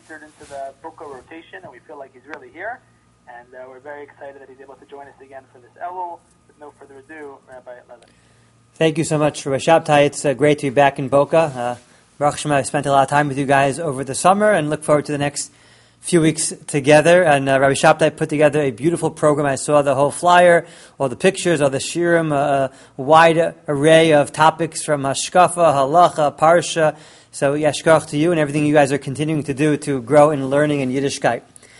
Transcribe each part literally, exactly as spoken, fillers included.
entered into the Boca rotation, and we feel like he's really here. And uh, we're very excited that he's able to join us again for this Elul. With no further ado, Rabbi Levin. Thank you so much, Rabbi Shabtai. It's uh, great to be back in Boca. Uh, Baruch Hashem, I spent a lot of time with you guys over the summer and look forward to the next few weeks together. And uh, Rabbi Shabtai put together a beautiful program. I saw the whole flyer, all the pictures, all the shirim, uh, a wide array of topics from Hashkafa, Halacha, Parsha. So yashkach to you and everything you guys are continuing to do to grow in learning in Yiddishkeit.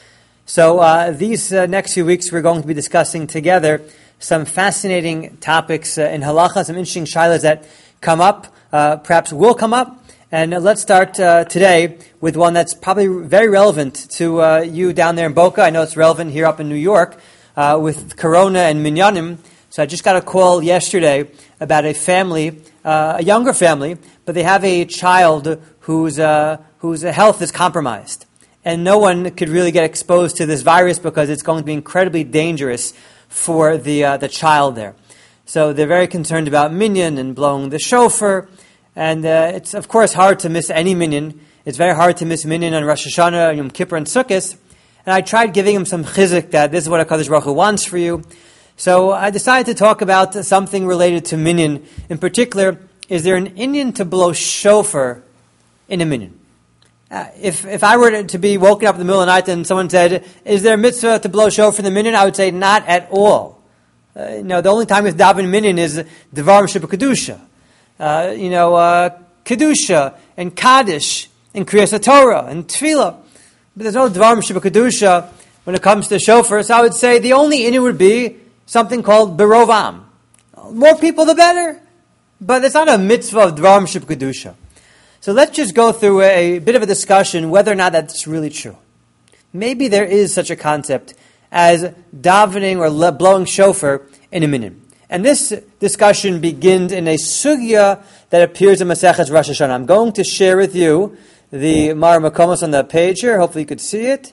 So uh, these uh, next few weeks we're going to be discussing together some fascinating topics uh, in Halacha, some interesting shilas that come up, uh, perhaps will come up. And uh, let's start uh, today with one that's probably very relevant to uh, you down there in Boca. I know it's relevant here up in New York uh, with Corona and Minyanim. So I just got a call yesterday about a family, uh, a younger family, but they have a child whose uh, whose health is compromised. And no one could really get exposed to this virus because it's going to be incredibly dangerous for the uh, the child there. So they're very concerned about minyan and blowing the shofar. And uh, it's, of course, hard to miss any minyan. It's very hard to miss minyan on Rosh Hashanah, Yom Kippur, and Sukkot. And I tried giving him some chizuk that this is what HaKadosh Baruch Hu wants for you. So I decided to talk about something related to minyan. In particular, is there an inyan to blow shofar in a minyan? Uh, if if I were to be woken up in the middle of the night and someone said, is there a mitzvah to blow shofar in the minyan? I would say not at all. Uh, you know, the only time with daven minyan is Devarim Shebekadusha. Uh, you know, uh, Kedusha and Kaddish and Kriyas Torah and Tefillah. But there's no Dvarim Shebekadusha when it comes to shofar. So I would say the only inyan would be something called Berov Am. More people the better. But it's not a mitzvah of Dvarim Shebekadusha. So let's just go through a bit of a discussion whether or not that's really true. Maybe there is such a concept as davening or le- blowing shofar in a minyan. And this discussion begins in a sugya that appears in Maseches Rosh Hashanah. I'm going to share with you the Mar Makomos on the page here. Hopefully you could see it.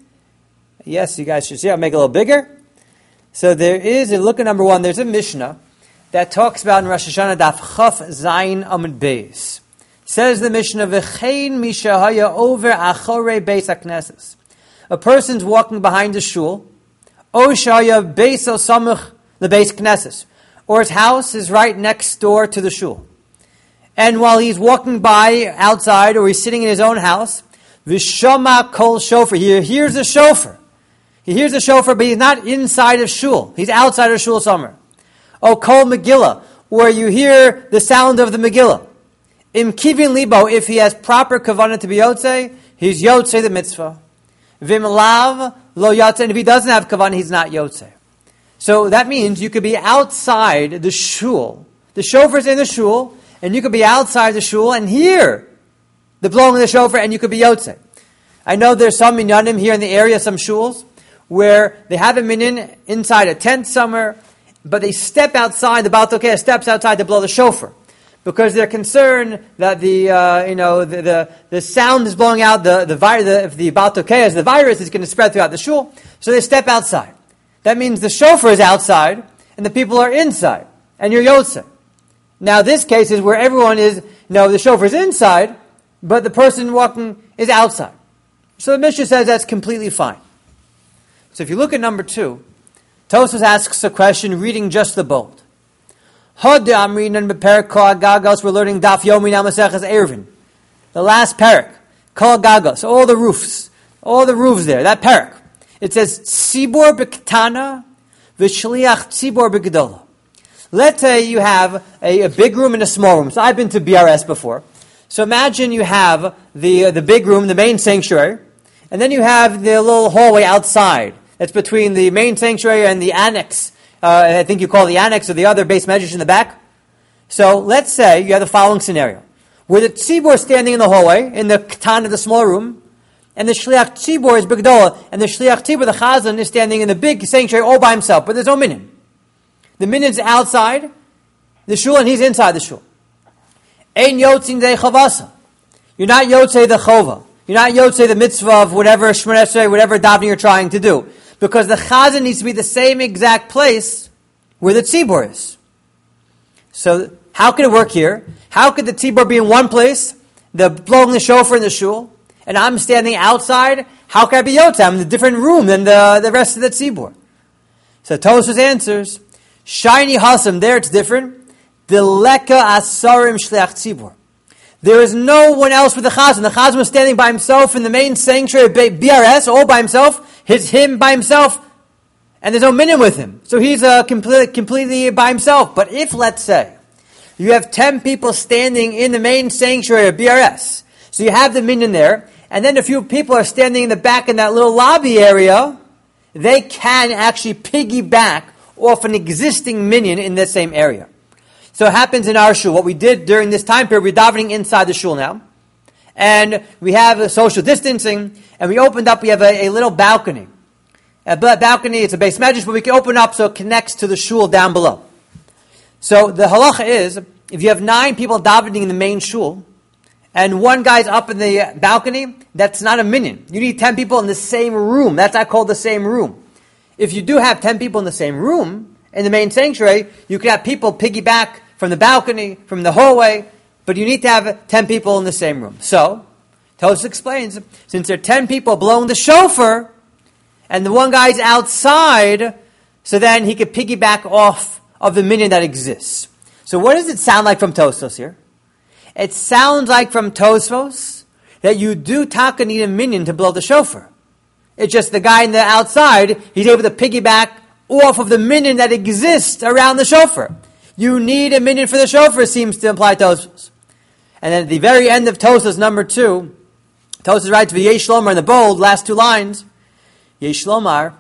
Yes, you guys should see it. I'll make it a little bigger. So there is, in look at number one, there's a Mishnah that talks about in Rosh Hashanah, Daf Chaf Zayin Amud Beis. Says the Mishnah, V'chein mishahaya over achorei beis hakneses. A person's walking behind the shul, O shaya beis o samach lebeis knesses. Or his house is right next door to the shul. And while he's walking by outside or he's sitting in his own house, Vishama kol shofar, he hears the shofar. He hears the shofar, but he's not inside of shul. He's outside of shul somewhere. O kol Megillah, where you hear the sound of the Megillah. Im kivin libo, if he has proper kavanah to be yotzei, he's yotzei the mitzvah. Vim lav lo yotzei, and if he doesn't have kavanah, he's not yotzei. So that means you could be outside the shul. The shofar's in the shul, and you could be outside the shul and hear the blowing of the shofar, and you could be yotzei. I know there's some minyanim here in the area, some shuls, where they have a minyan inside a tent somewhere, but they step outside, the Baal Tokeh steps outside to blow the shofar. Because they're concerned that the uh, you know the, the the sound is blowing out, the the virus, the, if the Baal Tokeh, the virus is going to spread throughout the shul, so they step outside. That means the shofar is outside, and the people are inside, and you're yotzei. Now, this case is where everyone is, you know, the shofar is inside, but the person walking is outside. So the Mishnah says that's completely fine. So if you look at number two, Tosfos asks a question, reading just the bold. Hod Amrin and Beperek Kol Gagos, we're learning Daf Yomi now Maseches Eruvin. The last parak, Kol Gagos, all the roofs, all the roofs there, that parak. It says, Tzibor b'ktana, v'shliach tzibor b'gedola. Let's say you have a, a big room and a small room. So I've been to B R S before. So imagine you have the uh, the big room, the main sanctuary, and then you have the little hallway outside. That's between the main sanctuary and the annex. Uh, I think you call the annex or the other base measures in the back. So let's say you have the following scenario. Where the tzibor is standing in the hallway, in the katan of the small room, and the shliach tzibor is b'gedola, and the shliach tzibor, the chazan, is standing in the big sanctuary all by himself, but there's no minyan. The minyan's outside the shul, and he's inside the shul. Ein yotzin de chavasa. You're not yotzei the chova. You're not yotzei the mitzvah of whatever shmoneh esrei, whatever davening you're trying to do, because the chazan needs to be the same exact place where the tzibor is. So how could it work here? How could the tzibor be in one place, the blowing the shofar in the shul, and I'm standing outside, how can I be Yotze? I'm in a different room than the, the rest of the tzibur. So Tosfos answers, Shiny Hasam, there it's different. Deleka asarim shleach tzibur. There is no one else with the chazan. The chazan was standing by himself in the main sanctuary of B R S, all by himself. It's him by himself, and there's no minyan with him. So he's uh, complete, completely by himself. But if, let's say, you have ten people standing in the main sanctuary of B R S, so you have the minyan there, and then a few people are standing in the back in that little lobby area, they can actually piggyback off an existing minyan in the same area. So it happens in our shul. What we did during this time period, we're davening inside the shul now. And we have a social distancing, and we opened up, we have a, a little balcony. A balcony, it's a base medrash, but we can open up so it connects to the shul down below. So the halacha is, if you have nine people davening in the main shul, and one guy's up in the balcony, that's not a minyan. You need ten people in the same room. That's not called the same room. If you do have ten people in the same room, in the main sanctuary, you can have people piggyback from the balcony, from the hallway, but you need to have ten people in the same room. So, Tosfos explains, since there are ten people blowing the shofar, and the one guy's outside, so then he could piggyback off of the minyan that exists. So what does it sound like from Tosfos here? It sounds like from Tosfos that you do taka need a minyan to blow the shofar. It's just the guy in the outside, he's able to piggyback off of the minyan that exists around the shofar. You need a minyan for the shofar, seems to imply Tosfos. And then at the very end of Tosfos number two, Tosfos writes, V'yesh lomar, in the bold, last two lines, Yesh lomar,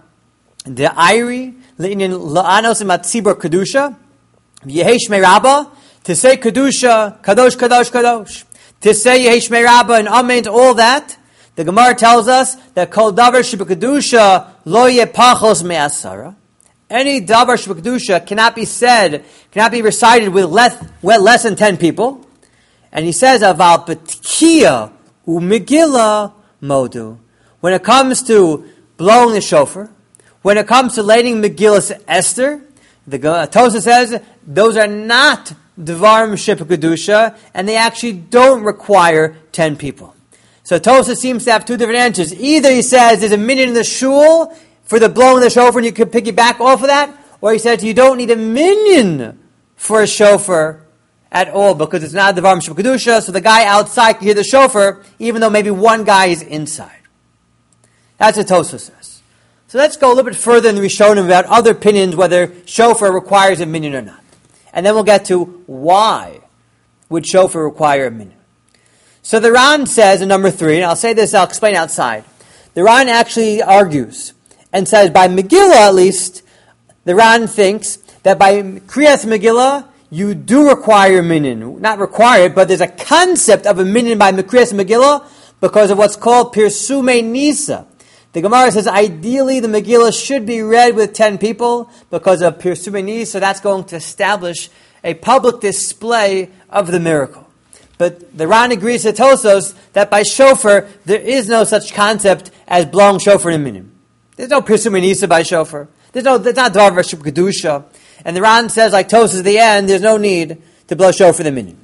de'ayri le'inyan la'anos imatzibur kedusha, v'yehesh me'rabba, to say kedusha, kadosh, kadosh, kadosh. To say yehesh me'rabba and amen to all that, the Gemara tells us that kol davar sheb'kedusha lo yeh pachos me'asara. Any davar sheb'kedusha cannot be said, cannot be recited with less, with less than ten people. And he says, aval b'tkiya u'megillah modu. When it comes to blowing the shofar, when it comes to lighting Megillas Esther, the Tosfos says, those are not dvarim sheb'kedusha, and they actually don't require ten people. So Tosfos seems to have two different answers. Either he says there's a minyan in the shul for the blowing of the shofar and you can piggyback off of that, or he says you don't need a minyan for a shofar at all because it's not the Dvarim Sheb'Kedusha, so the guy outside can hear the shofar even though maybe one guy is inside. That's what Tosfos says. So let's go a little bit further in the Rishonim about other opinions whether shofar requires a minyan or not. And then we'll get to why would shofar require a minyan. So the Ran says in number three, and I'll say this, I'll explain outside. The Ran actually argues and says by Megillah at least, the Ran thinks that by Kriyas Megillah, you do require a minyan. Not required, but there's a concept of a minyan by Kriyas Megillah because of what's called Pirsume Nisa. The Gemara says ideally the Megillah should be read with ten people because of Pirsume Nisa, so that's going to establish a public display of the miracle. But the Ran agrees to Tosfos that by shofar, there is no such concept as blowing shofar in a minyan. There's no Pirsume Nisa by shofar. There's no, there's not Dvar Sheb'Kedusha. And the Ran says, like Tosfos at the end, there's no need to blow shofar for the minyan.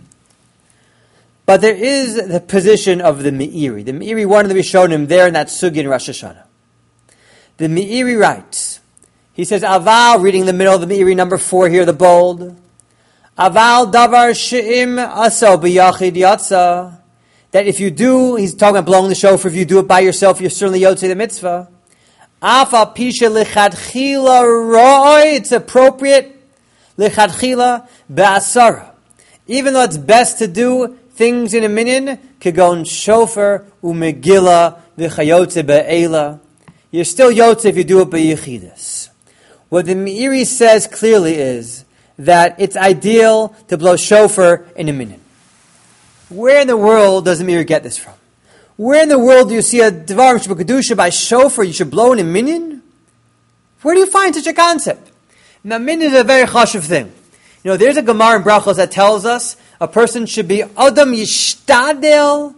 But there is the position of the Meiri. The Meiri, one of the Rishonim there in that Sugi in Rosh Hashanah. The Meiri writes, he says, Aval, reading the middle of the Meiri, number four here, the bold, Aval davar she'im aso b'yachid yatsa, that if you do, he's talking about blowing the shofar, if you do it by yourself, you're certainly yotzei the mitzvah. Afa pisha lichatchila roi, it's appropriate, lichatchila be'asara. Even though it's best to do things in a minyan, kagon shofar u'megillah v'chayotze be'ela, you're still yotzei if you do it by yichidus. What the Meiri says clearly is that it's ideal to blow shofar in a minyan. Where in the world does the Meiri get this from? Where in the world do you see a Dvarim Sheb'Kedusha by shofar you should blow in a minyan? Where do you find such a concept? Now, minyan is a very chashuv thing. You know, there's a Gemara in Brachos that tells us a person should be Adam Yishtadel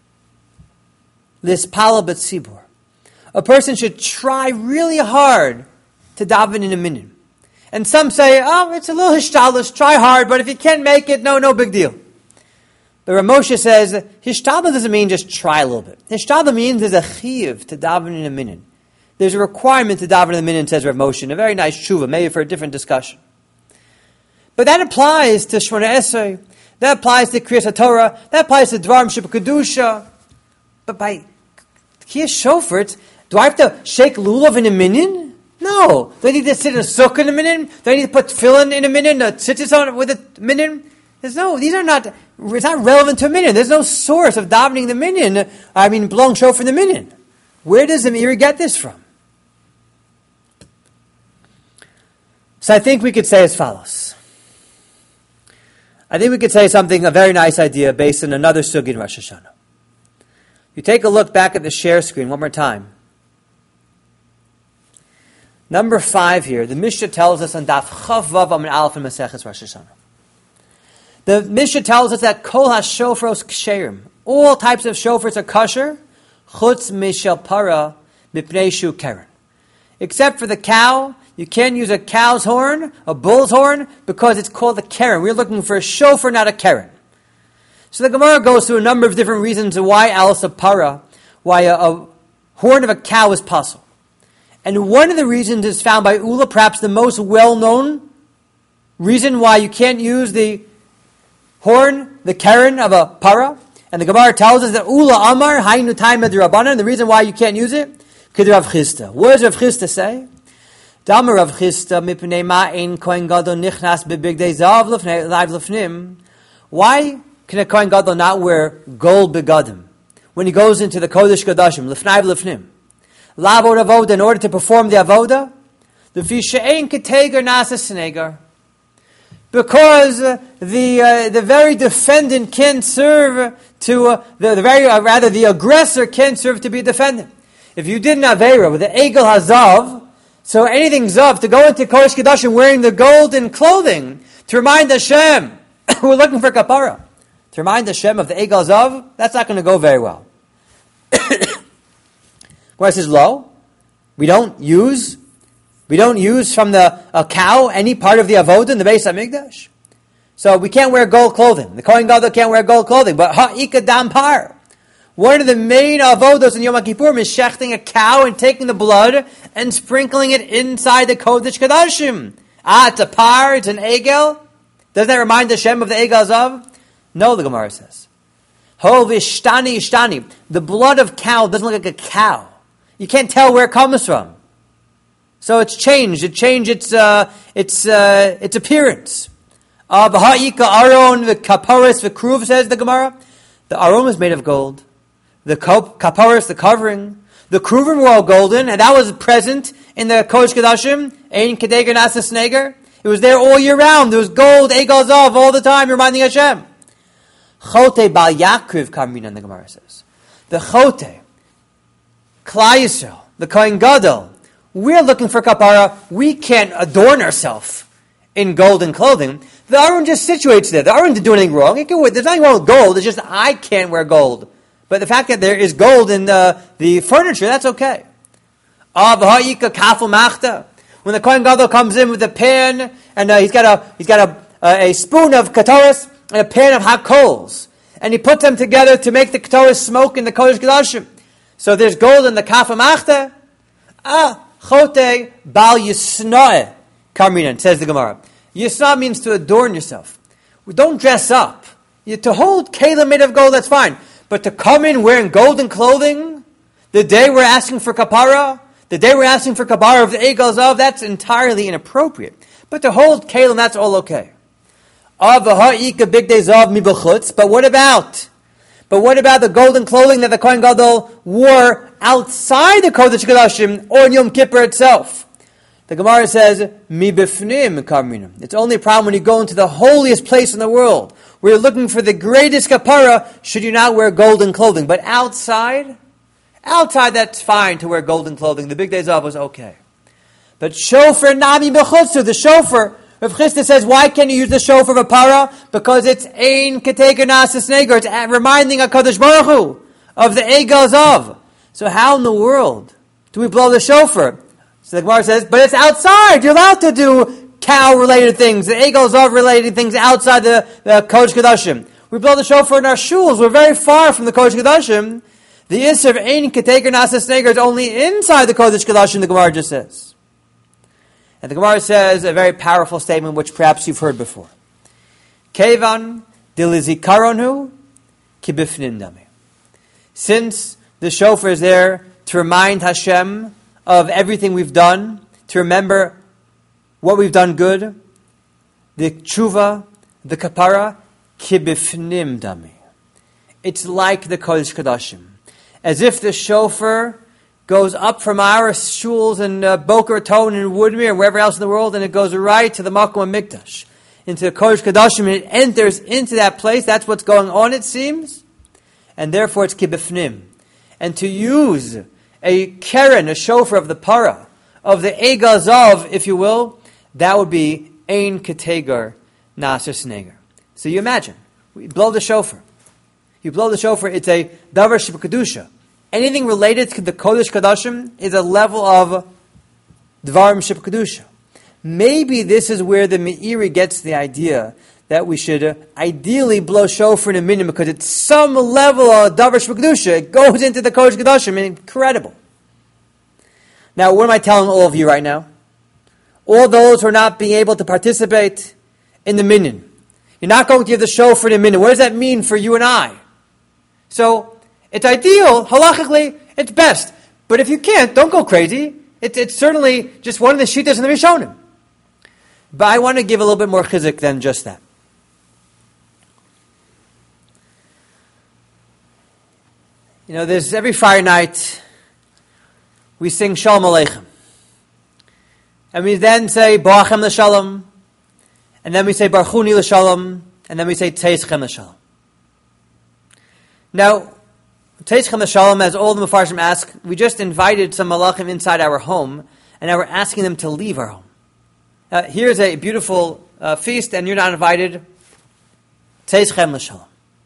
Lispala B'Tzibur. A person should try really hard to daven in a minyan. And some say, oh, it's a little hishtadlus, try hard, but if you can't make it, no, no big deal. But Rav Moshe says, Hishtadla doesn't mean just try a little bit. Hishtadla means there's a chiyuv to daven in a minyan. There's a requirement to daven in a minyan, says Rav Moshe, in a very nice tshuva, maybe for a different discussion. But that applies to Shmona Esrei, that applies to Kriyas HaTorah, that applies to Dvarim Shebekadusha. But by Kriyas Shofar, do I have to shake lulav in a minyan? No. Do I need to sit in a sukkah in a minyan? Do I need to put tefillin in a minyan, a tzitzis on with a minyan? There's no, these are not, it's not relevant to a minyan. There's no source of davening the minyan, I mean, blowing shofar in the minyan. Where does the Meiri get this from? So I think we could say as follows. I think we could say something, a very nice idea based on another sugi in Rosh Hashanah. You take a look back at the share screen one more time. Number five here, the Mishnah tells us on Daf Chav Vav Amud Aleph in Maseches Rosh Hashanah. The Mishnah tells us that Kol HaShofros Ksherim, all types of shofars are kosher, Chutz Mishel Para Mipnei Shu Keren. Except for the cow, you can't use a cow's horn, a bull's horn, because it's called a keren. We're looking for a shofar, not a keren. So the Gemara goes through a number of different reasons why else a para, why a, a horn of a cow is possible. And one of the reasons is found by Ula, perhaps the most well-known reason why you can't use the horn, the keren of a para. And the Gemara tells us that Ula Amar, Hainu Taimad Rabbanan, the reason why you can't use it, Kid Rav Chisda. What does Rav Chisda say? Damar Rav Chisda mipnei ma'in kohen gadol nichnas bebigdei zav live lefnim. Why can a kohen gadol not wear gold begadim when he goes into the kodesh kodashim lefnai lefnim? Lavod avoda, in order to perform the avoda, the fishein keteger nasa snegar, because uh, the uh, the very defendant can't serve to uh, the, the very uh, rather the aggressor can't serve to be a defendant. If you did an avera with the egel hazav, so anything zav, to go into Kodesh Kodashim wearing the golden clothing to remind Hashem we're looking for kapara, to remind Hashem of the egel hazav, that's not going to go very well. Gemara says, lo, we don't use we don't use from the a cow any part of the avodah in the Beis Hamikdash, so we can't wear gold clothing. The Kohen Gadol can't wear gold clothing, but ha'ika dam par. One of the main avodos in Yom Kippur is shechting a cow and taking the blood and sprinkling it inside the Kodesh Kodashim. Ah, it's a par, it's an egel. Doesn't that remind Hashem of the egel zav? No, the Gemara says. Ho vishtani ishtani. The blood of cow doesn't look like a cow. You can't tell where it comes from. So it's changed. It changed its uh, its uh, its appearance. V'ha'ika aron v'kaparis v'kruv, says the Gemara. The aron was made of gold. The kaparis, the covering, the kruvim were all golden, and that was present in the Kodesh Kodashim. Ein kedeger nasa sneger. It was there all year round. There was gold, egel zav, all the time, reminding Hashem. Chote bal yakriv kamrinan, the Gemara says. The chote, Klal Yisrael, the Kohen Gadol, we're looking for kapara. We can't adorn ourselves in golden clothing. The Aron just situates there. The Aron didn't do anything wrong. It can wear, there's nothing wrong with gold. It's just I can't wear gold. But the fact that there is gold in the, the furniture, that's okay. When the Kohen Gadol comes in with a pan, and uh, he's got a he's got a, a, a spoon of katoris and a pan of hot coals, and he puts them together to make the katoris smoke in the Kodesh Kodashim. So there's gold in the kaf machta. Ah, chote bal yisnoe kamrinan, says the Gemara. Yisna means to adorn yourself. Don't dress up. You, to hold kelim made of gold, that's fine. But to come in wearing golden clothing, the day we're asking for kapara, the day we're asking for kapara of the egel zav, that's entirely inappropriate. But to hold kelim, that's all okay. But what about? But what about the golden clothing that the Kohen Gadol wore outside the Kodesh Kodashim or in Yom Kippur itself? The Gemara says, Mi bifnim kamrinim. It's only a problem when you go into the holiest place in the world, where you're looking for the greatest kapara, should you not wear golden clothing. But outside, outside that's fine to wear golden clothing. The big days off was okay. But shofar nami bechutzu, the shofar, Rav Chisda says, why can't you use the shofar of a para? Because it's ein keteger nasas neger. It's reminding HaKadosh Baruch Hu of the egel zav. So how in the world do we blow the shofar? So the Gemara says, but it's outside. You're allowed to do cow-related things, the egel zav-related things outside the, the Kodesh Kodashim. we blow the shofar in our shuls. We're very far from the Kodesh Kodashim. The Isser of Ein Keteger Nasas Neger is only inside the Kodesh Kodashim, the Gemara just says. And the Gemara says a very powerful statement which perhaps you've heard before. Kevan dilizikaronhu kibifnin dami. Since the shofar is there to remind Hashem of everything we've done, to remember what we've done good, the tshuva, the kapara, kibifnim dami. It's like the Kodesh Kodashim. As if the shofar goes up from our shuls in uh, Boca Raton and Woodmere and wherever else in the world, and it goes right to the Makom HaMikdash, into the Kodesh Kodashim, and it enters into that place. That's what's going on, it seems. And therefore it's kibifnim. And to use a keren, a shofar of the para, of the Egazav, if you will, that would be ein ketegar nasas neger. So you imagine, we blow the shofar. You blow the shofar, it's a davar shebekadusha. Anything related to the Kodesh Kodashim is a level of dvarim shebekadusha. Maybe this is where the Meiri gets the idea that we should uh, ideally blow shofar in a minyan because it's some level of davar shebekadusha. It goes into the Kodesh Kodashim. Incredible. Now, what am I telling all of you right now? All those who are not being able to participate in the minyan. You're not going to give the shofar in a minyan. What does that mean for you and I? So, it's ideal, halachically, it's best. But if you can't, don't go crazy. It, it's certainly just one of the shittas in the Rishonim. But I want to give a little bit more chizik than just that. You know, there's every Friday night, we sing Shalom Aleichem. And we then say Boachem L'Shalom. And then we say Barchuni L'Shalom. And then we say Teischem L'Shalom. Now, Teischem L'Shalom, as all the Mefarshim ask, we just invited some malachim inside our home, and now we're asking them to leave our home. Now, here's a beautiful uh, feast, and you're not invited. Teischem L'Shalom.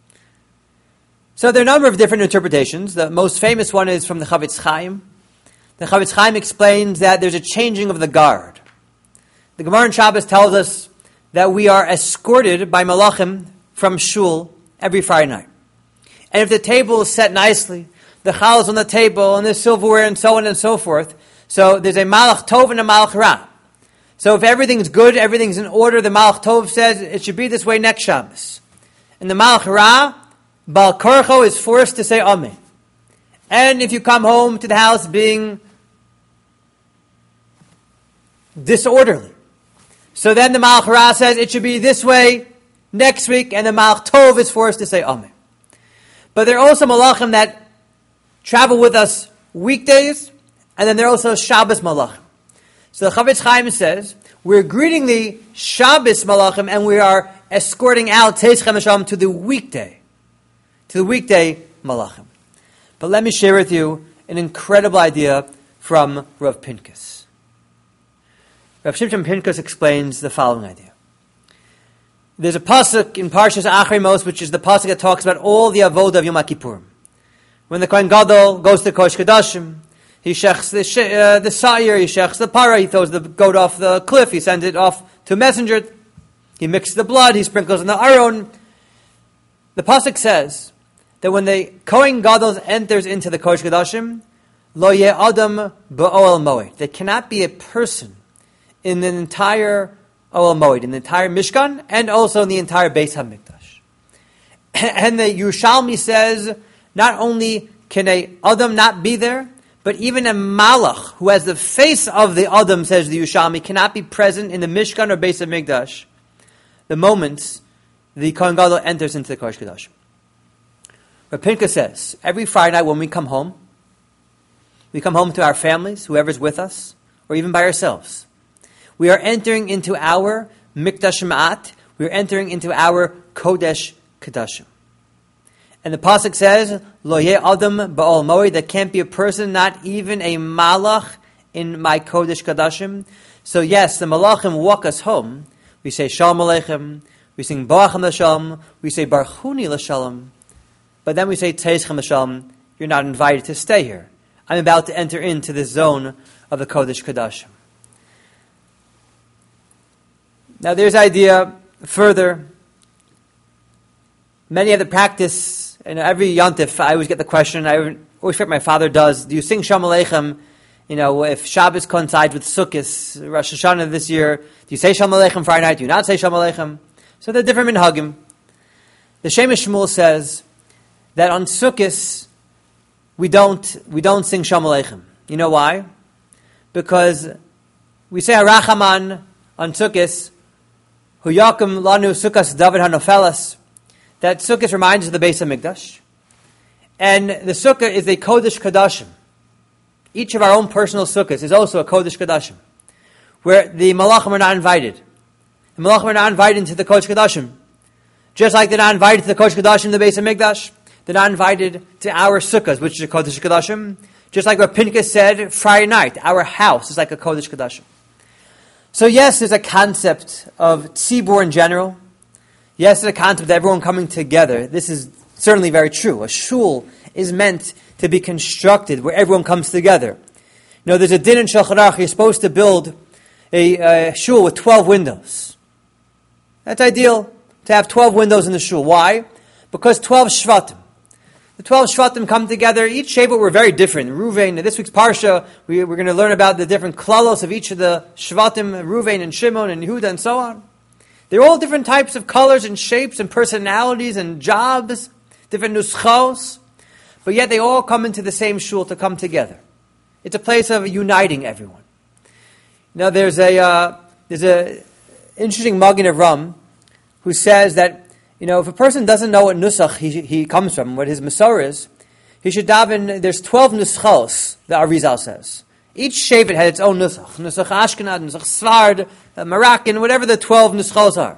So there are a number of different interpretations. The most famous one is from the Chavetz Chaim. The Chavetz Chaim explains that there's a changing of the guard. The Gemara in Shabbos tells us that we are escorted by malachim from shul every Friday night. And if the table is set nicely, the chal is on the table, and there's silverware, and so on and so forth, so there's a malach tov and a malach ra. So if everything's good, everything's in order, the malach tov says it should be this way next Shabbos. And the malach ra, Bal Korcho, is forced to say Amen. And if you come home to the house being disorderly, so then the malach ra says it should be this way next week, and the malach tov is forced to say Amen. But there are also malachim that travel with us weekdays, and then there are also Shabbos malachim. So the Chavetz Chaim says, we're greeting the Shabbos malachim, and we are escorting out Teischem L'Shalom to the weekday, to the weekday malachim. But let me share with you an incredible idea from Rav Pinkus. Rav Shimshon Pinkus explains the following idea. There's a pasuk in Parshas Achrei Mos, which is the pasuk that talks about all the avodah of Yom Kippurim. When the Kohen Gadol goes to Kodesh Kodashim, he shechs the, sh- uh, the sire, he shechs the para, he throws the goat off the cliff, he sends it off to a messenger, he mixes the blood, he sprinkles in the aron. The pasuk says that when the Kohen Gadol enters into the Kodesh Kodashim, lo yeh adam ba'oel moed. There cannot be a person in the entire Oel Moed, in the entire Mishkan, and also in the entire Beis HaMikdash. And the Yerushalmi says, not only can a Adam not be there, but even a Malach, who has the face of the Adam, says the Yerushalmi, cannot be present in the Mishkan or Beis HaMikdash the moment the Kohen Gadol enters into the Kodesh Kodashim. Rav Pinkus says, every Friday night when we come home, we come home to our families, whoever's with us, or even by ourselves. We are entering into our Mikdash Ma'at. We are entering into our Kodesh Kodashim. And the pasuk says, Lo yeh adam ba'ol moed. There can't be a person, not even a malach, in my Kodesh Kodashim. So yes, the malachim walk us home. We say Shalom Aleichem. We sing Boachem L'Shalom. We say Barchuni L'Shalom. But then we say Teischem L'Shalom. You're not invited to stay here. I'm about to enter into the zone of the Kodesh Kodashim. Now there's idea further many have the practice, and every Yontif, I always get the question, I always forget my father does, do you sing Shalom Aleichem, you know, if Shabbos coincides with Sukkot, Rosh Hashanah this year, do you say Shalom Aleichem Friday night, do you not say Shalom Aleichem? So they're different minhagim. The Shemesh Shmuel says that on Sukkot, we don't, we don't sing Shalom Aleichem. You know why? Because we say Harachaman on Sukkot, Hu Yakum Lanu Sukkos David Hanofelas, that Sukkot reminds us of the Beis HaMikdash. And the Sukkah is a Kodesh Kodashim. Each of our own personal Sukkahs is also a Kodesh Kodashim, where the Malachim are not invited. The Malachim are not invited into the Kodesh Kodashim. Just like they're not invited to the Kodesh Kodashim in the Beis HaMikdash, they're not invited to our Sukkahs, which is a Kodesh Kodashim. Just like what Pinchas said Friday night, our house is like a Kodesh Kodashim. So yes, there's a concept of tzibur in general. Yes, there's a concept of everyone coming together. This is certainly very true. A shul is meant to be constructed where everyone comes together. You know, there's a din in Shulchan Aruch, you're supposed to build a, a shul with twelve windows. That's ideal, to have twelve windows in the shul. Why? Because twelve shvatim. The twelve shvatim come together. Each shevet were very different. Ruvain, this week's parsha, we, we're going to learn about the different klalos of each of the shvatim, Ruvain and Shimon and Yehuda and so on. They're all different types of colors and shapes and personalities and jobs, different nuschos, but yet they all come into the same shul to come together. It's a place of uniting everyone. Now there's a uh, there's a interesting Magen Avraham who says that, you know, if a person doesn't know what nusach he, he comes from, what his Masorah is, he should daven, there's twelve nuschos, the Arizal says. Each shevet had its own nusach. Nusach Ashkenaz, nusach Sfard, uh, Moroccan, whatever the twelve nuschos are.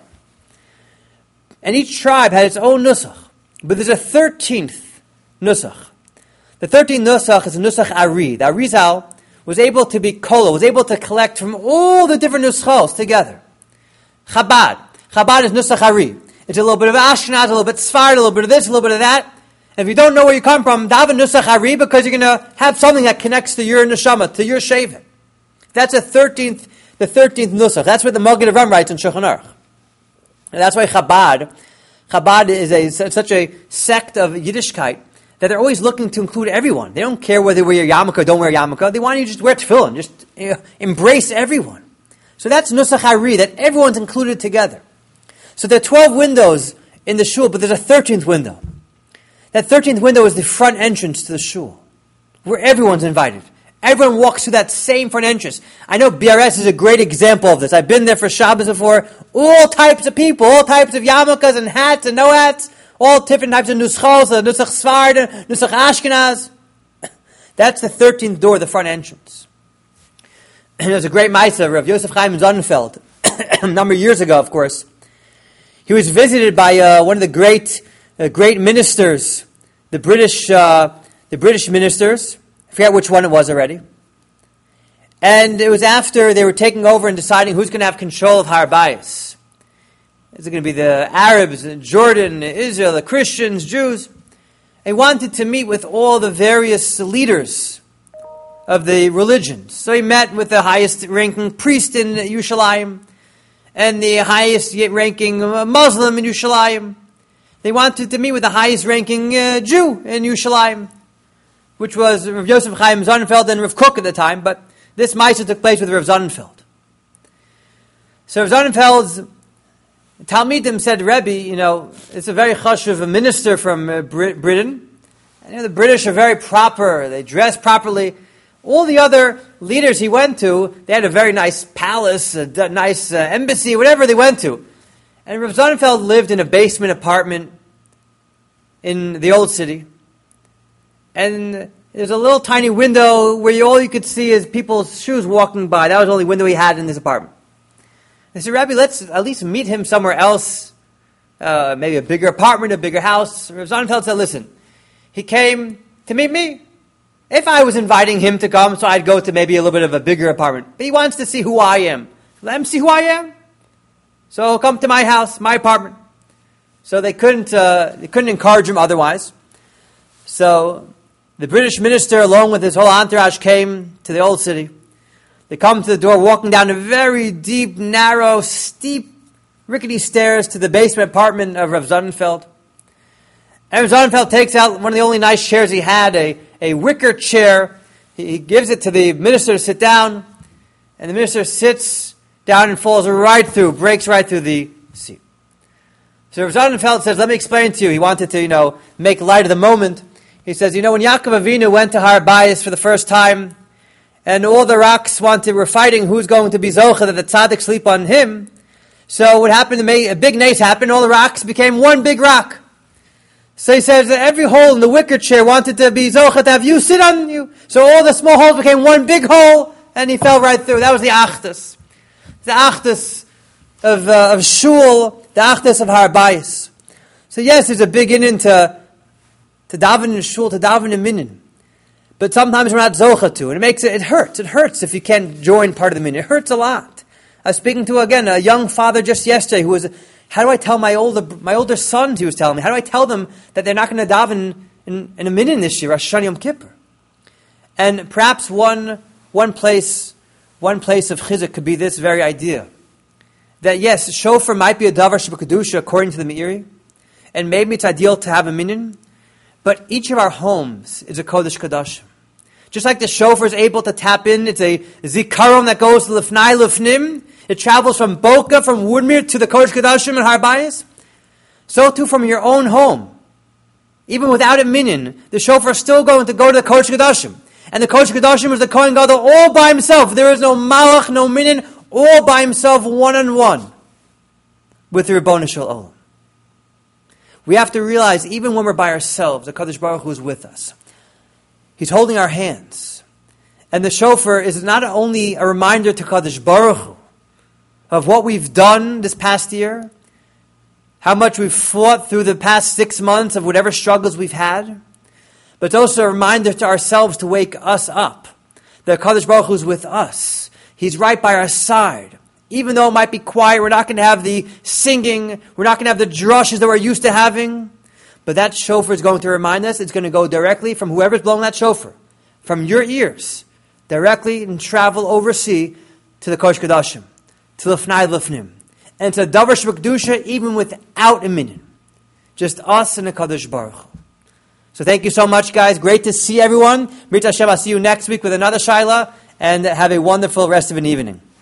And each tribe had its own nusach. But there's a thirteenth nusach. The thirteenth nusach is a nusach Ari. The Arizal was able to be kola, was able to collect from all the different nuschos together. Chabad. Chabad is nusach Ari. It's a little bit of Ashkenaz, a little bit Sfard, a little bit of this, a little bit of that. And if you don't know where you come from, daven nusach Ari, because you're going to have something that connects to your neshama, to your shevet. That's a thirteenth, the thirteenth nusach. That's what the Magen Avraham writes in Shulchan Aruch. And that's why Chabad, Chabad is a, such a sect of Yiddishkeit that they're always looking to include everyone. They don't care whether you wear yarmulke or don't wear yarmulke. They want you to just wear tefillin, just you know, embrace everyone. So that's nusach Ari, that everyone's included together. So there are twelve windows in the shul, but there's a thirteenth window. That thirteenth window is the front entrance to the shul, where everyone's invited. Everyone walks through that same front entrance. I know B R S is a great example of this. I've been there for Shabbos before. All types of people, all types of yarmulkes and hats and no hats, all different types of nuschos, nusach Sfard, nusach Ashkenaz. That's the thirteenth door, the front entrance. And there's a great Maisa, Rav Yosef Chaim Sonnenfeld, a number of years ago, of course. He was visited by uh, one of the great, uh, great ministers, the British, uh, the British ministers. I forget which one it was already. And it was after they were taking over and deciding who's going to have control of Har Bayis. Is it going to be the Arabs, Jordan, Israel, the Christians, Jews? They wanted to meet with all the various leaders of the religions. So he met with the highest ranking priest in Yerushalayim and the highest ranking Muslim in Yerushalayim. They wanted to meet with the highest ranking uh, Jew in Yerushalayim, which was Rav Yosef Chaim Sonnenfeld and Rav Kook at the time, but this Maisa took place with Rav Sonnenfeld. So Rav Sonnenfeld's Talmidim said, Rebbe, you know, it's a very chush of a minister from uh, Brit- Britain. And, you know, the British are very proper, they dress properly. All the other leaders he went to, they had a very nice palace, a d- nice uh, embassy, whatever they went to. And Rav Sonnenfeld lived in a basement apartment in the old city. And there's a little tiny window where you, all you could see is people's shoes walking by. That was the only window he had in this apartment. I said, Rabbi, let's at least meet him somewhere else, uh, maybe a bigger apartment, a bigger house. Rav Sonnenfeld said, listen, he came to meet me. If I was inviting him to come, so I'd go to maybe a little bit of a bigger apartment. But he wants to see who I am. Let him see who I am. So he'll come to my house, my apartment. So they couldn't, uh, they couldn't encourage him otherwise. So the British minister, along with his whole entourage, came to the old city. They come to the door, walking down a very deep, narrow, steep, rickety stairs to the basement apartment of Rav Sonnenfeld. Aaron Sonnenfeld takes out one of the only nice chairs he had, a, a wicker chair. He, he gives it to the minister to sit down, and the minister sits down and falls right through, breaks right through the seat. So Rav Sonnenfeld says, let me explain to you. He wanted to, you know, make light of the moment. He says, you know, when Yaakov Avinu went to Har Bayis for the first time, and all the rocks wanted, were fighting who's going to be Zocha, that the tzaddik sleep on him. So what happened to me, a big nace happened, all the rocks became one big rock. So he says that every hole in the wicker chair wanted to be Zocha, to have you sit on you. So all the small holes became one big hole, and he fell right through. That was the Achdus. The Achdus of, uh, of Shul, the Achdus of Har Bayis. So yes, there's a big inyan to, to daven in Shul, to daven in Minyan. But sometimes we're not Zocha to, and it makes it, it hurts. It hurts if you can't join part of the Minyan. It hurts a lot. I was speaking to, again, a young father just yesterday who was, how do I tell my older my older sons, he was telling me, how do I tell them that they're not going to daven in, in a minyan this year, Rosh Hashanah Yom Kippur? And perhaps one one place one place of chizuk could be this very idea. That yes, shofar might be a davar shebekadusha according to the Meiri, and maybe it's ideal to have a minyan, but each of our homes is a kodesh kadashim. Just like the shofar is able to tap in, it's a zikaron that goes to lifnai lifnim. It travels from Boca, from Woodmere, to the Kodesh Kodashim and Har Bayis. So too from your own home. Even without a minyan, the shofar is still going to go to the Kodesh Kodashim. And the Kodesh Kodashim is the Kohen Gadol all by himself. There is no malach, no minyan, all by himself, one-on-one, with the Ribono Shel Olam. We have to realize, even when we're by ourselves, the Kadosh Baruch Hu is with us. He's holding our hands. And the shofar is not only a reminder to Kadosh Baruch Hu of what we've done this past year, how much we've fought through the past six months of whatever struggles we've had, but it's also a reminder to ourselves to wake us up. The Kadosh Baruch Hu is with us. He's right by our side. Even though it might be quiet, we're not going to have the singing, we're not going to have the drushes that we're used to having, but that shofar is going to remind us, it's going to go directly from whoever's blowing that shofar, from your ears, directly and travel overseas to the Kodesh Kodashim, to Lifnai Lifnim, and to Davar Shebekdusha even without a minyan. Just us and the Kadosh Baruch Hu. So thank you so much, guys. Great to see everyone. Mir Hashem, I'll see you next week with another Shaila, and have a wonderful rest of an evening.